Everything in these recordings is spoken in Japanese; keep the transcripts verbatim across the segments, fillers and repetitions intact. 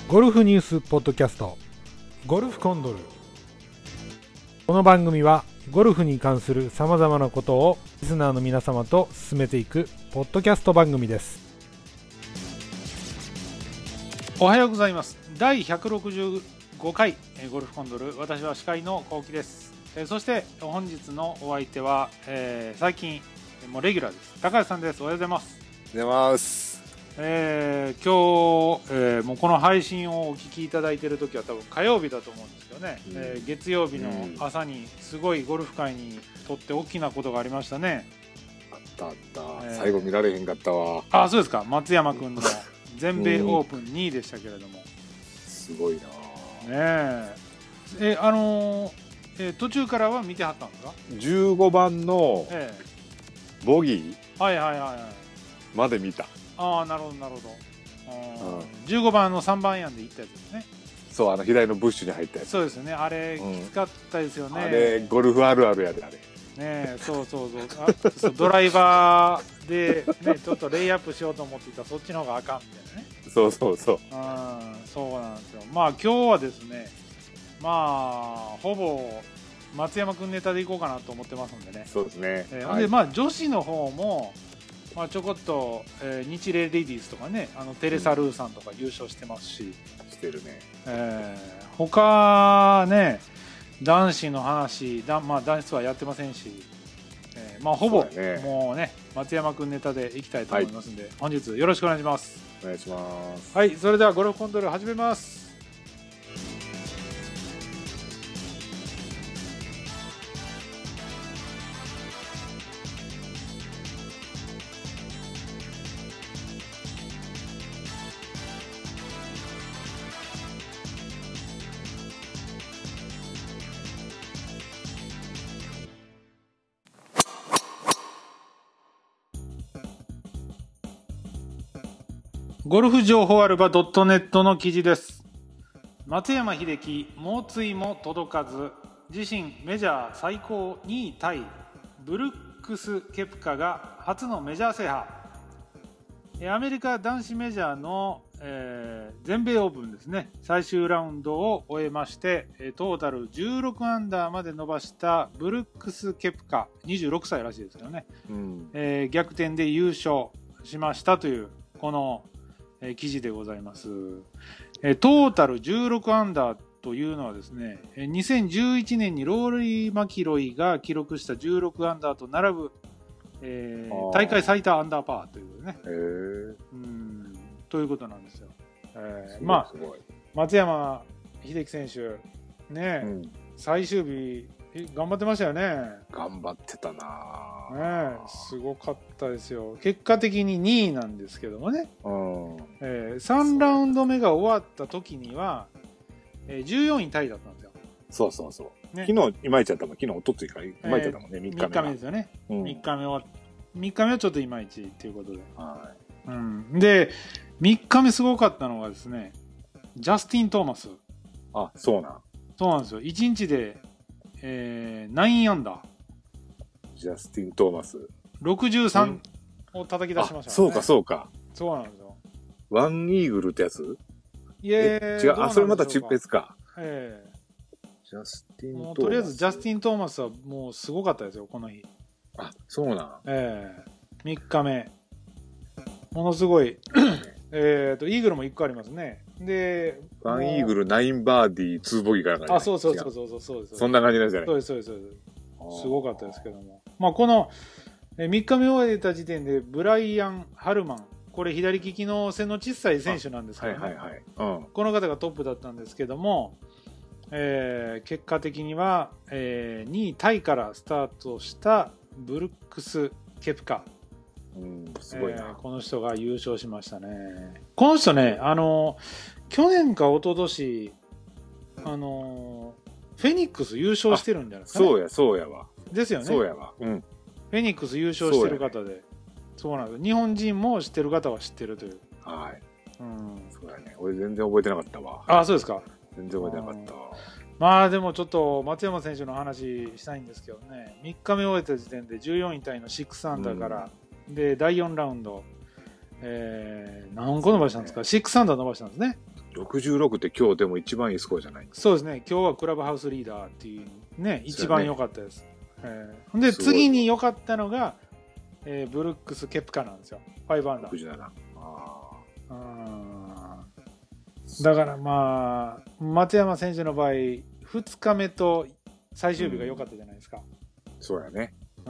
ゴルフニュースポッドキャストゴルフコンドル。この番組はゴルフに関するさまざまなことをリスナーの皆様と進めていくポッドキャスト番組です。おはようございます。だいひゃくろくじゅうごかいゴルフコンドル、私は司会の幸喜です。そして本日のお相手は、えー、最近もうレギュラーです高橋さんです。おはようございます。 おはようございます。 えー、今日、えー、もうこの配信をお聞きいただいている時は多分火曜日だと思うんですけどね、うんえー、月曜日の朝にすごいゴルフ界にとって大きなことがありましたね。 あったあった、 えー、 最後見られへんかったわ。 あ、そうですか。松山君の全米オープンにいでしたけれども、 うん、すごいなねええー、あのーえー、途中からは見てはったんですか。 じゅうごばんのボギー、はいはいはいはいまで見た。 ああ、なるほどなるほど。うん、じゅうごばんのさんばんアイアンで行ったやつですね。 そう、あの左のブッシュに入ったやつ。 そうですね。あれ、きつかったですよね。 うん、あれゴルフあるあるやであれ。 ね、そうそうそう。あそうドライバーでね、ちょっとレイアップしようと思っていたらそっちの方があかんみたいなね。 そうそうそう。 うん、そうなんですよ。まあ今日はですね、まあほぼ松山君ネタでいこうかなと思ってますんでね。 そうですね。 えーはい、でまあ女子の方も。まあ、ちょこっと、えー、日霊レディースとかね、あのテレサ・ルーさんとか優勝してますし、 うん、してるね、 えー、他ね男子の話だ、まあ、男子ツアーやってませんし、えーまあ、ほぼ、ね、もうね松山君ネタでいきたいと思いますので、はい、本日よろしくお願いします。 お願いします。 はい、それではゴルフコントロール始めます。ゴルフ情報アルバ .net の記事です。松山英樹、猛追も届かず、自身メジャー最高にいタイ、ブルックス・ケプカが初のメジャー制覇。アメリカ男子メジャーの、えー、全米オープンですね、最終ラウンドを終えまして、トータルじゅうろくアンダーまで伸ばしたブルックス・ケプカ、にじゅうろくさいらしいですけどね、うんえー、逆転で優勝しましたという、このえー、記事でございます、えー、トータルじゅうろくアンダーというのはですね、えー、にせんじゅういちねんにローリー・マキロイが記録したじゅうろくアンダーと並ぶ、えー、大会最多アンダーパーということね。へーうんということなんですよ。えー、まあ松山英樹選手ね、うん、最終日頑張ってましたよね。 頑張ってたなね、すごかったですよ。結果的ににいなんですけどもね、うんえー、さんラウンド目が終わった時には、えー、じゅうよんいタイだったんですよ。 そうそうそう、ね、昨日いまいちだったもん。昨日おとついからいまいちだったもんね、えー、みっかめみっかめですよね、うん、みっかめはみっかめはちょっといまいちっていうことで、はいうん、でみっかめすごかったのがですね、ジャスティン・トーマス。 あ、そうなんそうなんですよ。いちにちで、えー、きゅうアンダー。 ジャスティン・トーマスろくじゅうさんを叩き出しましたね。 そうかそうか。 そうなんですよ。 ワンイーグルってやつ？ いえ違う。あ、それまた別か。 ええジャスティン・トーマス。 とりあえずジャスティン・トーマスはもうすごかったですよ、この日。 あ、そうなん。 ええー、みっかめ。ものすごい。えっと、イーグルもいっこありますね。で、 ワンイーグル、ナインバーディー、ツーボギーからか、ね、 あ、そうそうそうそうそうです。 そんな感じなんじゃない？ そうです、そうです、そうです。すごかったですけども。まあ、この、みっかめ終えた時点で、ブライアン・ハルマン。これ左利きの背の小さい選手なんですけどね。はいはいはいうん、この方がトップだったんですけども、えー、結果的には、えー、にいタイからスタートしたブルックス・ケプカ。 うんすごいな、 えー、この人が優勝しましたね。この人ね、あの去年か一昨年あのフェニックス優勝してるんじゃないですか、ね、 そうやそうやわ。 ですよね。 そうやわ。うん。 フェニックス優勝してる方で、そう、ね、そうなんです。日本人も知ってる方は知ってるという。 はい。うん。そうやね。俺全然覚えてなかったわ。 あ、そうですか。 全然覚えてなかったわ。 まあでもちょっと松山選手の話したいんですけどね、みっかめ終えた時点でじゅうよんいタイのろくアンダーから、うん、でだいよんラウンド、えー、何個伸ばしたんですか？ろくアンダー伸ばしたんですね。 ろくじゅうろくって今日でも一番いいスコアじゃない？ そうですね。今日はクラブハウスリーダーっていうね、一番良かったです。えー、で、次に良かったのが、えー、ブルックス・ケプカなんですよ。ごアンダー。 ろくじゅうなな。ああ。だからまあ、松山選手の場合、ふつかめと最終日が良かったじゃないですか。 うん、そうやね。 うん。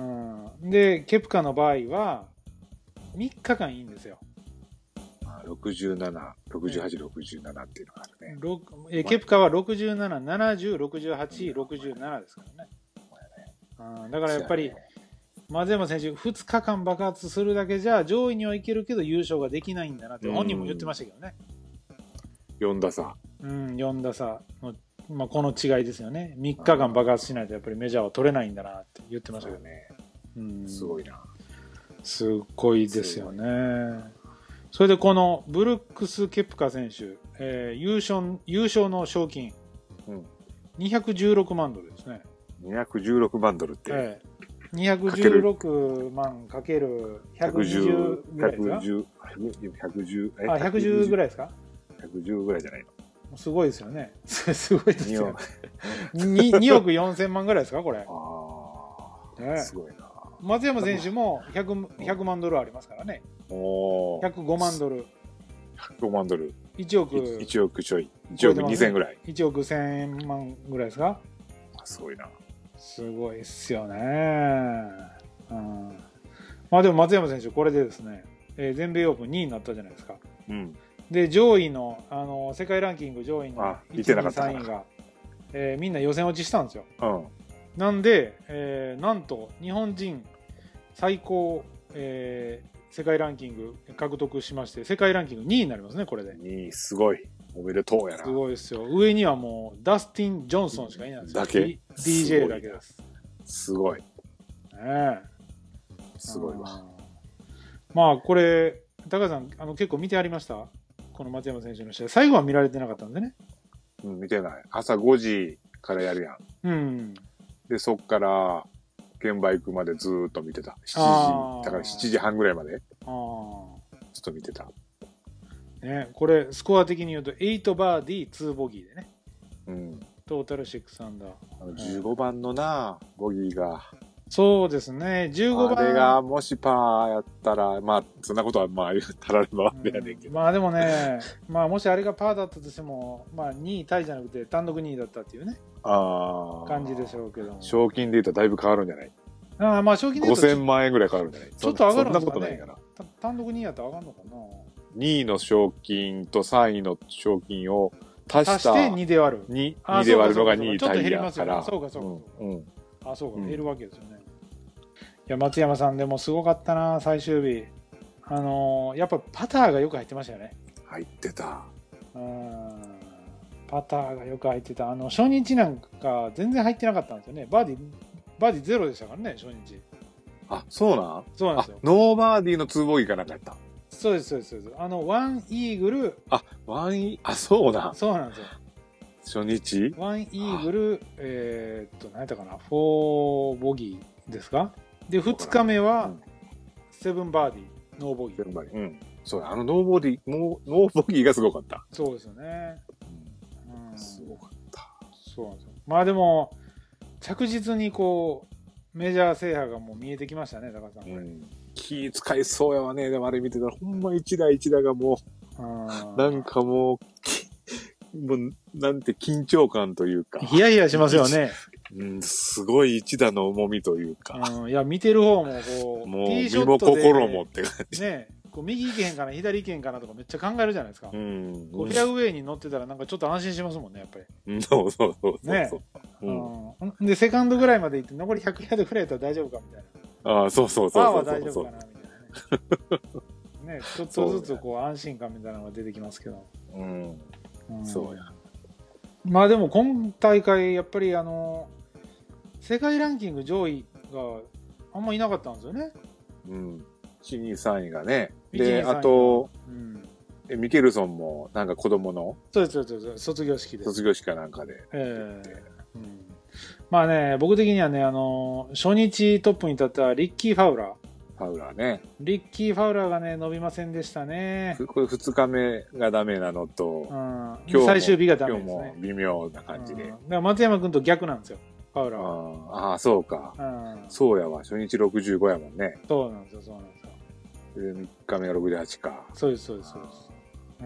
で、ケプカの場合は、みっかかんいいんですよ。 ろくじゅうなな、ろくじゅうはち、ろくじゅうななっていうのがあるね。 えケプカはろくじゅうなな、ななじゅう、ろくじゅうはち、ろくじゅうななですからね。うん、だからやっぱり、松山選手、ふつかかん爆発するだけじゃ上位にはいけるけど優勝ができないんだなって本人も言ってましたけどね。 よんださ。 うん、よんださの、まあ、この違いですよね。みっかかん爆発しないとやっぱりメジャーは取れないんだなって言ってましたけどね。うん、すごいな。すごいですよね。それでこのブルックス・ケプカ選手、えー、優勝、優勝の賞金、うん、にひゃくじゅうろくまんドルですね。 にひゃくじゅうろくまんドルって。 えー、にひゃくじゅうろくまんかけるひゃくにじゅうぐらいですか？ひゃくじゅう、 ひゃくじゅう、 あ、ひゃくじゅうぐらいですか？ ひゃくじゅうぐらいじゃないの？ すごいですよね。すごいですよ。に, におくよんせんまんぐらいですかこれ。ああ、ね、すごいな。松山選手も ひゃく, ひゃくまんドルありますからね。おひゃくごまんドル。ひゃくごまんドル。 いちおく。 いちおくちょい。いちおくにせんぐらい。 いちおくせんまんぐらいですか？ すごいな。 すごいっすよね。うん、まあでも松山選手これでですね、えー、全米オープンにいになったじゃないですか。うん。で上位のあの世界ランキング上位のいち、に、さんいが、えー、みんな予選落ちしたんですよ。うん。なんで、えー、なんと日本人最高、えー、世界ランキング獲得しまして世界ランキングにいになりますねこれで。 にいすごい。おめでとうやな。 すごいですよ。上にはもうダスティン・ジョンソンしかいないんですよ。 だけディージェー だけです。 すごい。ねえ。 すごいわ。 まあこれ高橋さんあの結構見てありました？この松山選手の試合最後は見られてなかったんでね。 うん、見てない。朝ごじからやるやん。うん。でそっから現場行くまでずーっと見てた。しちじだからしちじはんぐらいまで。ああ。ちょっと見てた。 ね、これスコア的に言うとはちバーディーにボギーでね、うん、トータルろくアンダー。 あのじゅうごばんのな、ボギーがそうですね、じゅうごばんあれがもしパーやったらまあそんなことはまあたらればやねんけど、 うん、まあでもねまあもしあれがパーだったとしてもまあにいタイじゃなくて単独にいだったっていうねあ感じでしょうけども、 賞金で言ったらだいぶ変わるんじゃない？ あまあ賞金で言うとごせんまんえんぐらい変わるんじゃない？ ちょっと上がるんですかね。 そんなことないから。 単独にいやったら上がるのかな。 にいの賞金とさんいの賞金を足した足してにで割る 2, 2で割るのがにいタイやから、 そうかそうか、うんうん、あそうか、うん、減るわけですよね。いや松山さんでもすごかったな最終日。あのー、やっぱパターがよく入ってましたよね。 入ってた。 うんパターがよく入ってた。あの初日なんか全然入ってなかったんですよね。バーディバーディゼロでしたからね初日。 あそうなん？ そうなんですよ。 ノーバーディーのにボギーかなんかやった。 そうですそうですそうです。あのワンイーグル。 あワンイあそうだ。 そうなんですよ。初日。 ワンイーグルえー、っと何やったかなフォーボギーですか。でふつかめはセブンバーディーノーボギー。セブンバーディー。うん。そうあのノーボディノーノーボギーがすごかった。 そうですよね。 うん。すごかった。 そうなんですよ。まあでも着実にこうメジャー制覇がもう見えてきましたね高橋さん。うん。 気使いそうやわね。でもあれ見てたらほんま一打一打がもうなんかもうもうなんて緊張感というかヒヤヒヤしますよね。 うん、すごい一打の重みというか、 うん、いや見てる方もこうもう身も心もって感じね。こう右行けへんかな左行けへんかなとかめっちゃ考えるじゃないですか。うん、こうフェアウェイに乗ってたらなんかちょっと安心しますもんねやっぱり。そうそうそうそうね。うん、でセカンドぐらいまで行って残りひゃくヤードぐらいだったら大丈夫かみたいな。 ああそうそうそうそう。 パーは大丈夫かなみたいなね。ねちょっとずつこう安心感みたいなのが出てきますけど。うん。うん、そうや。まあでも今大会やっぱりあの世界ランキング上位があんまいなかったんですよね。 うん。いち、に、さんいがね。で、あと、うん、ミケルソンもなんか子供のそうですそうです卒業式で卒業式かなんかで。えーうん、まあね僕的にはねあの初日トップに立ったリッキー・ファウラー。 ファウラーね。 リッキー・ファウラーがね、伸びませんでしたね。 これふつかめがダメなのと、 うん、今日最終日がダメですね。 今日も微妙な感じで。うん、だから松山君と逆なんですよ、ファウラーは。ああ、そうか、うん。そうやわ、初日ろくじゅうごやもんね。 そうなんですよ、そうなんですよ。 で、みっかめがろくじゅうはちか。 そうです、そうです、そうです。うん。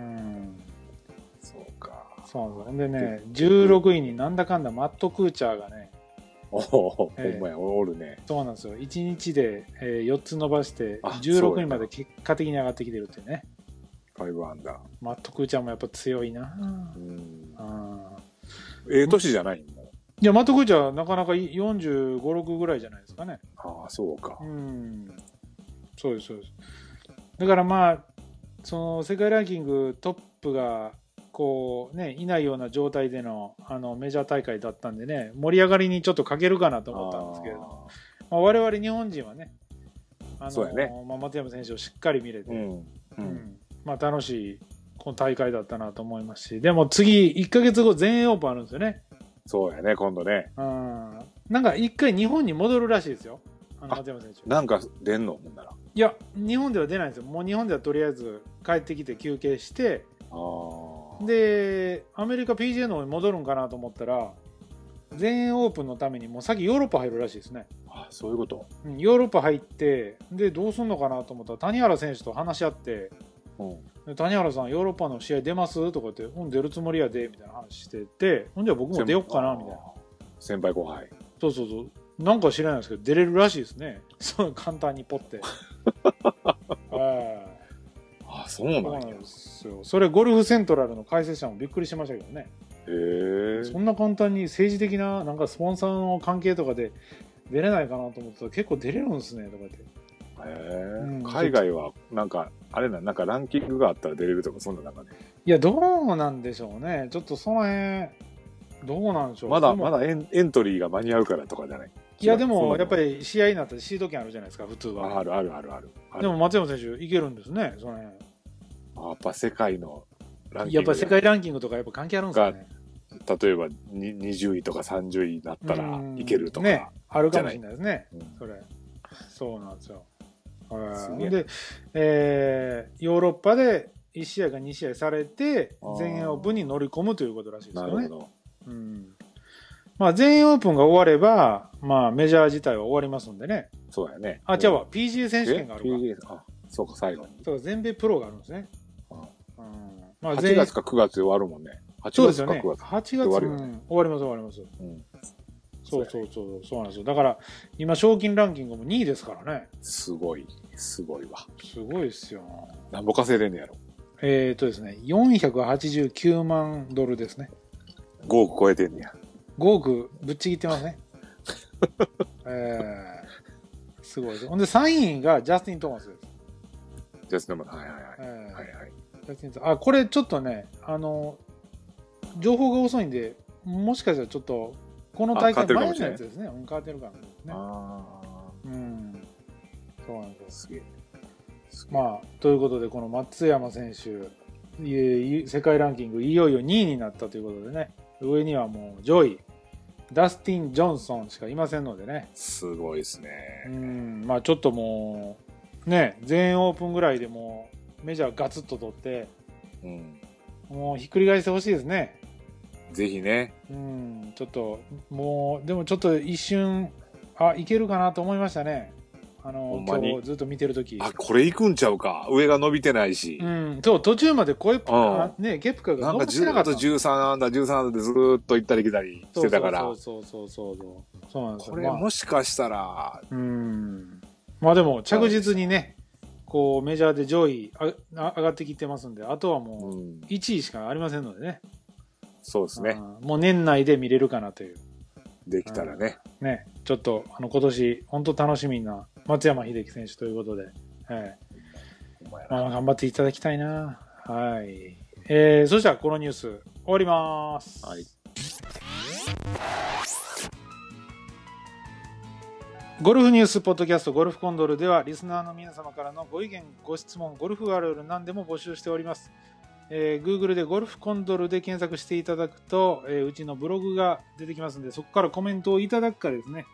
そうか。 そうなんですよ。ほんでね、じゅうろくいになんだかんだマット・クーチャーがね、 おお、えー、ほんまや、おるね。 そうなんですよ。いちにちで、えー、よっつ伸ばして、じゅうろくいまで結果的に上がってきてるっていうね。 ごアンダー。 マット・クーチャーもやっぱ強いな。うん。 あええ年じゃないの？ いや、マット・クーチャーなかなかよんじゅうご、ろくぐらいじゃないですかね。 ああ、そうか。 うん。そうです、そうです。だからまあ、その世界ランキングトップが、こうね、いないような状態でのあのメジャー大会だったんでね、盛り上がりにちょっと欠けるかなと思ったんですけれども、まあ、我々日本人はね、あのそうやね、 まあ、松山選手をしっかり見れて、うんうんうん、 まあ、楽しいこの大会だったなと思いますし、でも次いっかげつご全英オープンあるんですよね。 そうやね、今度ね。 うん、なんか一回日本に戻るらしいですよ、あの松山選手。 なんか出んのほんなら。 いや、日本では出ないんですよ。もう日本ではとりあえず帰ってきて休憩して、 あでアメリカ ピージーエー の方に戻るんかなと思ったら、全英オープンのためにもう先ヨーロッパ入るらしいですね。 あ、そういうこと。 うん、ヨーロッパ入ってでどうすんのかなと思ったら谷原選手と話し合って、うん、谷原さんヨーロッパの試合出ますとか言って「うん出るつもりやで」みたいな話してて、ほんじゃ僕も出よっかなみたいな。 先輩後輩。 そうそうそう、なんか知らないですけど出れるらしいですね。そう簡単にポッて。 ああ、そうなんですよ。それゴルフセントラルの解説者もびっくりしましたけどね。 へえ。 そんな簡単に政治的ななんかスポンサーの関係とかで出れないかなと思ってたら結構出れるんですねとか言って。へえ、うん、海外はなんかあれな、なんかランキングがあったら出れるとかそんな中で、ね。 いやどうなんでしょうね。ちょっとその辺どうなんでしょう。 まだまだエン、エントリーが間に合うからとかじゃない。 いやでもやっぱり試合になったらシード権あるじゃないですか普通は。 あるあるあるある。 でも松山選手いけるんですねその辺。 あ、やっぱ世界のランキング。やっぱ世界ランキングとかやっぱ関係あるんですかね。 例えばにじゅういとかさんじゅういになったらいけるとか、 ね、あるかもしれないですね、うん、それそうなんですよ。で、えー、ヨーロッパでいち試合かに試合されて全英オープンに乗り込むということらしいですよね。なるほど、うん、まあ、全英オープンが終われば、まあ、メジャー自体は終わりますんでね。 そうやね。 あ、じゃあ ピージーエー 選手権があるか。 ピージーエー、あ、そうか、最後に。 そう、全米プロがあるんですね。うん、 まあ、はちがつかくがつで終わるもんね。はちがつかくがつ。 はちがつ終わるよね。うん、終わります、終わります。うん、そうそうそう、そうなんですよ。だから、今、賞金ランキングもにいですからね。 すごい、すごいわ。 すごいっすよ。 何ぼ稼いでんねやろ。 えーとですね、よんひゃくはちじゅうきゅうまんドルですね。 ごおく超えてんねや。 ごおくぶっちぎってますね。えー、すごいです。ほんでさんいがジャスティン・トーマスです。 ジャスティン・トーマス、はいはいはい。えー、はいはい。 ジャスティンあ、これちょっとね、あの、情報が遅いんで、もしかしたらちょっと、この大会前のやつですね。変わってるかもしれないですね。あうん。そうなんですよ。すげえ。まあ、ということで、この松山選手、世界ランキングいよいよにいになったということでね、上にはもう上位、ダスティン・ジョンソンしかいませんのでね。 すごいですね。 うん、まあちょっともう、ね、全英オープンぐらいでもうメジャーガツッと取って、うん、もうひっくり返してほしいですね。 ぜひね。 うん、ちょっと、もう、でもちょっと一瞬、あ、いけるかなと思いましたね。あの、今日ずっと見てるとき。 あ、これ行くんちゃうか。上が伸びてないし。 うん、そう、途中まで声、ね、ケプカが伸びてなかった。なんかじゅうさんアンダー、じゅうさんアンダーでずーっと行ったり来たりしてたから。 そうそうそうそうそう。そうなんですよ。 これもしかしたら、 うん。まあでも、着実にね、こう、メジャーで上位あ上がってきてますんで、あとはもう、いちいしかありませんのでね。 そうですね。 もう年内で見れるかなという。 できたらね。 ね、ちょっと、あの、今年、本当楽しみな松山英樹選手ということで、はい。まあ、頑張っていただきたいな。はい。えー、そしたらこのニュース、終わります。はい。ゴルフニュースポッドキャストゴルフコンドルではリスナーの皆様からのご意見、ご質問、ゴルフあるある何でも募集しております。えー、Google でゴルフコンドルで検索していただくと、えー、うちのブログが出てきますので、そこからコメントをいただくかですね、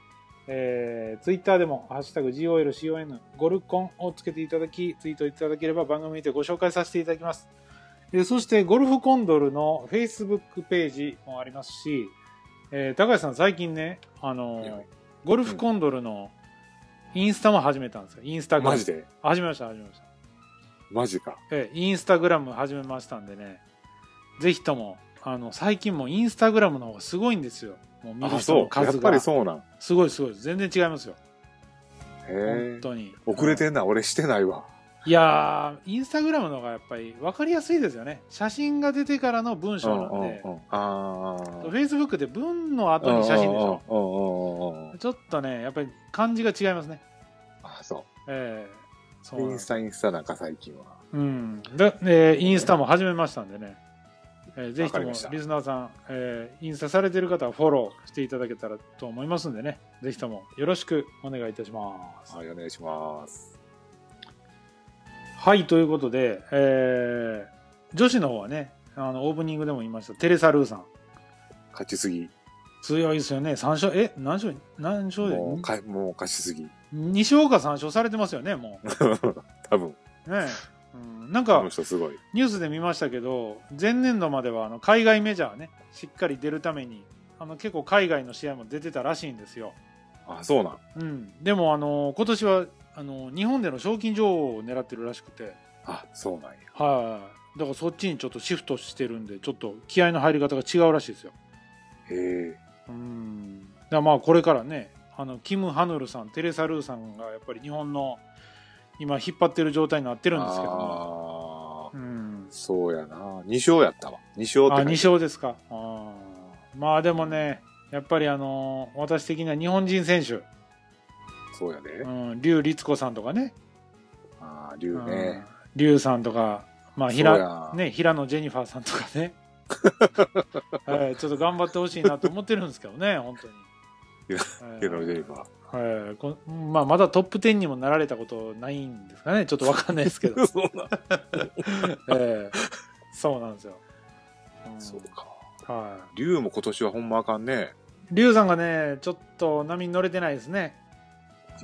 えー、ツイッターでも、ハッシュタグ ゴルコン、ゴルコンをつけていただき、ツイートいただければ番組でご紹介させていただきます。えー、そして、ゴルフコンドルの Facebook ページもありますし、えー、高橋さん最近ね、あのー、ゴルフコンドルのインスタも始めたんですよ。インスタグラム。 マジで始めました、始めました。 マジか。 えー、インスタグラム始めましたんでね、ぜひとも、あの、最近もインスタグラムの方がすごいんですよ。もう見る人の数が。 やっぱりそうなん。 すごいすごい。全然違いますよ。 へえ。 本当に。 遅れてんな、俺してないわ。 いやー、インスタグラムの方がやっぱり分かりやすいですよね。写真が出てからの文章なんで。 うんうんうん、あフェイスブックで文の後に写真でしょ。うんうんうん、ちょっとね、やっぱり感じが違いますね。 あ、そう。 えー、そう。インスタ、インスタなんか最近は。 うん。で、えー、インスタも始めましたんでね。えー、ぜひともリスナーさん、えー、インスタされている方はフォローしていただけたらと思いますんでね、ぜひともよろしくお願いいたします。 はい、お願いします。 はい、ということで、えー、女子の方はね、あのオープニングでも言いましたテレサ・ルーさん勝ちすぎ強いですよね。さん勝、え何勝何勝でもうかもう勝ちすぎに勝かさん勝されてますよね、もう多分ね。うん、なんかすごいニュースで見ましたけど、前年度まではあの海外メジャーねしっかり出るためにあの結構海外の試合も出てたらしいんですよ。 あ、そうなん。 うん、でもあの今年はあの日本での賞金女王を狙ってるらしくて。 あ、そうなんや。 はい、だからそっちにちょっとシフトしてるんで、ちょっと気合の入り方が違うらしいですよ。 へえ。 うん。だからまあこれからね、あのキム・ハヌルさん、テレサ・ルーさんがやっぱり日本の今引っ張ってる状態になってるんですけども。あ、うん、 そうやな。に勝やったわ。に勝って。 あ、に勝ですか。あ、まあでもね、やっぱりあのー、私的には日本人選手。 そうやで。 うん、劉律子さんとかね。 ああ、劉ね。 劉さんとか、まあ平ね、平野ジェニファーさんとかね。はい、ちょっと頑張ってほしいなと思ってるんですけどね、本当に。 平野ジェニファー。はい、こまあまだトップじゅうにもなられたことないんですかね、ちょっとわかんないですけど。そうなん、えー、そうなんですよ。 うん、そうか。 はい。 劉も今年はほんまあかんね。 劉さんがね、ちょっと波に乗れてないですね。 うん、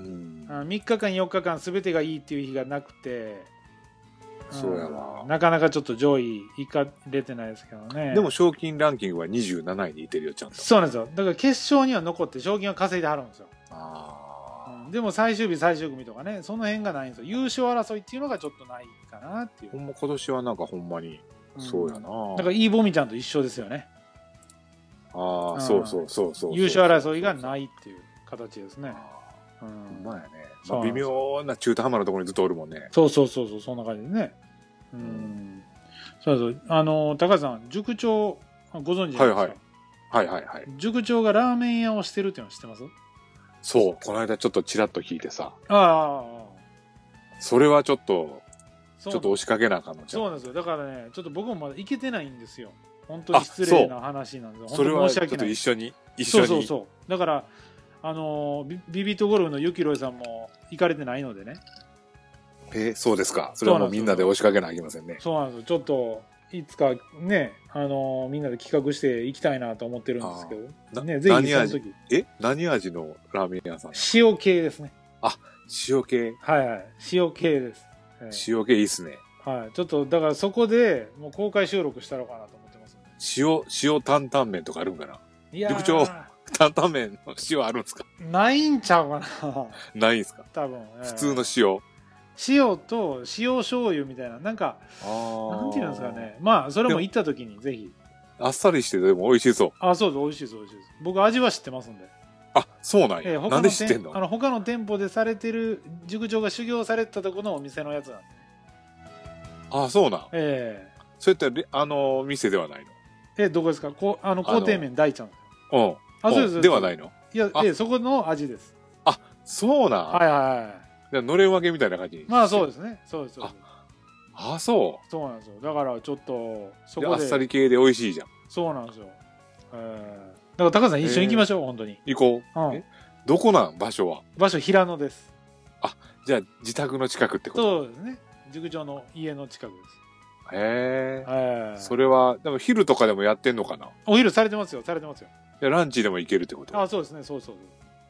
みっかかんよっかかん全てがいいっていう日がなくて、 そうやわ、 うん、なかなかちょっと上位いかれてないですけどね。 でも賞金ランキングはにじゅうなないにいてるよ、ちゃんと。 そうなんですよ。だから決勝には残って賞金は稼いではるんですよ。 あ、 うん、でも最終日最終組とかね、その辺がないんですよ。優勝争いっていうのがちょっとないかなっていう。 ほんま今年はなんかほんまにそうやな、 うん、だからいいボミちゃんと一緒ですよね。 ああ、うん、そうそうそうそう。 優勝争いがないっていう形ですね。 うん、ほんまやね。まあ、微妙な中途半端なところにずっとおるもんね。 そうそうそうそう、そんな感じでね。うん、うん、そうそう、あの高橋さん、塾長ご存知ですか？ はいはいはいはいはい。 塾長がラーメン屋をしてるっていうの知ってます？ そう、この間ちょっとちらっと聞いてさ。 ああ、 それはちょっとちょっと押しかけなあかんのちゃう。 そうなんですよ。だからね、ちょっと僕もまだ行けてないんですよ。本当に失礼な話なんですよ。 それはちょっと一緒に一緒に。 そうそうそう。だからあのビビビットゴルフのゆきろいさんも行かれてないのでね。 えー、そうですか。それはもうみんなで押しかけなきゃいけませんね。 そうなんですよ。ちょっといつかね、あのー、みんなで企画していきたいなと思ってるんですけど、ね、ぜひその時。 え、何味のラーメン屋さん？ 塩系ですね。 あ、塩系。 はいはい、塩系です。 えー、塩系いいっすね。 はい、ちょっとだからそこでもう公開収録したのかなと思ってます、ね。 塩塩担々麺とかあるんかな。 いやー、 塾長担々麺の塩あるんですか？ ないんちゃうかな。 ないんすか？ 多分、 えー、普通の塩。 塩と塩醤油みたいな、なんか、なんていうんですかね。まあ、それも行った時にぜひ。 あっさりしてでも美味しそう。 あ、そうです、美味しいです、美味しいです。僕味は知ってますんで。 あ、そうなんや。えー、なんで知ってんの？ あの、他の店舗でされてる、塾長が修行されてたところのお店のやつなんで。 あ、そうなん。 ええー。 そういったあの店ではないの？ え、どこですか？こあの、工程麺大ちゃん。 うん。 あ、そうです。 ではないの？ いや、え、そこの味です。 あ、そうなん。 はいはいはい。 のれん分けみたいな感じ。 まあそうですね。そうです。 ああ、そう。 そうなんですよ。だからちょっとそこであっさり系で美味しいじゃん。 そうなんですよ。えー、だから高橋さん一緒に行きましょう、えー、本当に。 行こう。うん、え、どこなん場所は？ 場所平野です。 あ、じゃあ自宅の近くってこと？ そうですね。塾長の家の近くです。 へえ。それはでも昼とかでもやってんのかな？ お昼されてますよ、されてますよ。 じゃランチでも行けるってこと？ あ、そうですね、そうそう。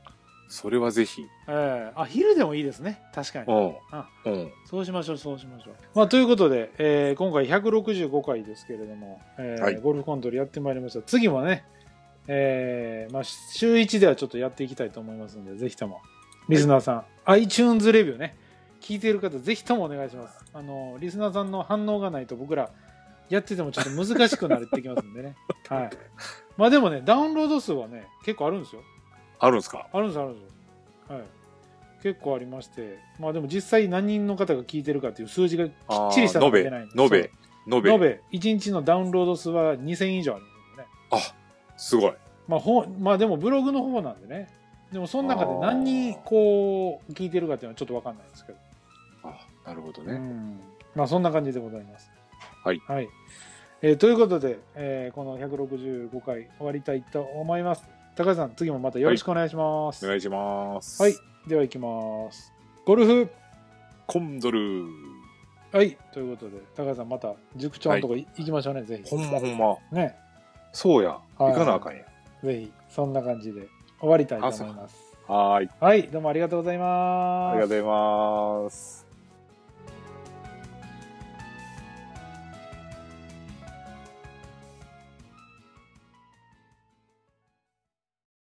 それはぜひ。 ええー、あ、昼でもいいですね。確かに。 うん。 あ、 うん。 そうしましょう、そうしましょう。まあ、ということで、えー、今回ひゃくろくじゅうごかいですけれども、えーはい、ゴルフコントリやってまいりました。次もね、えー、まあ、週いちではちょっとやっていきたいと思いますので、ぜひとも、リスナーさん、はい、iTunes レビューね、聞いている方、ぜひともお願いします。あの、リスナーさんの反応がないと僕ら、やっててもちょっと難しくなってきますんでね。はい。まあでもね、ダウンロード数はね、結構あるんですよ。 あるんですか？ あるんです、あるんですよ。はい。結構ありまして、まあでも実際何人の方が聞いてるかっていう数字がきっちりしたのが出ないんで。 延べ、延べ。 延べ、いちにちのダウンロード数はにせん以上あるんですよね。 あ、すごい。 まあ、ほまあでもブログの方なんでね。でもその中で何人こう聞いてるかっていうのはちょっとわかんないですけど。 あ、なるほどね。 うん。まあそんな感じでございます。 はい。 はい。えー、ということで、えー、このひゃくろくじゅうごかい終わりたいと思います。高橋さん、次もまたよろしくお願いします。 はい、お願いします。 はい。では行きます。ゴルフコンドル。 はい。ということで、高橋さんまた塾長のとこ、はい、行きましょうね、ぜひ。 ほんまほんま。 ね。 そうや。行かなあかんや。 ぜひ、そんな感じで終わりたいと思います。 はい。 はい。どうもありがとうございます。 ありがとうございます。